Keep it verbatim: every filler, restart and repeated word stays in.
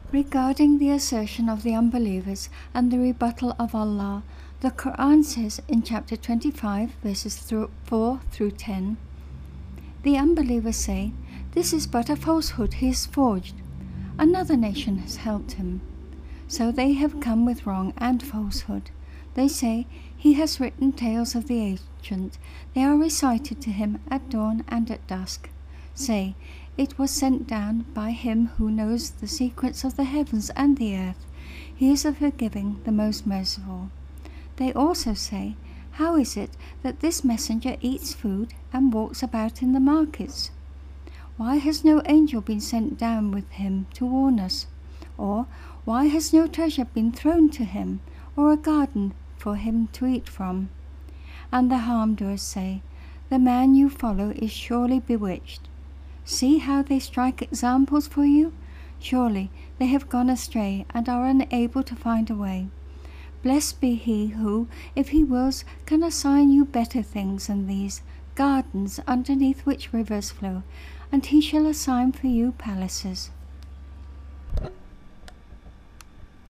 Regarding the assertion of the unbelievers and the rebuttal of Allah, the Quran says in chapter twenty-five, verses four through ten, "The unbelievers say, 'This is but a falsehood he has forged. Another nation has helped him.' So they have come with wrong and falsehood. They say, 'He has written tales of the ancient. They are recited to him at dawn and at dusk.' Say, 'It was sent down by him who knows the secrets of the heavens and the earth. He is the forgiving, the most merciful.' They also say, 'How is it that this messenger eats food and walks about in the markets? Why has no angel been sent down with him to warn us? Or why has no treasure been thrown to him, or a garden for him to eat from?' And the harm-doers say, 'The man you follow is surely bewitched. See how they strike examples for you? Surely they have gone astray and are unable to find a way. Blessed be he who, if he wills, can assign you better things than these, gardens underneath which rivers flow, and he shall assign for you palaces."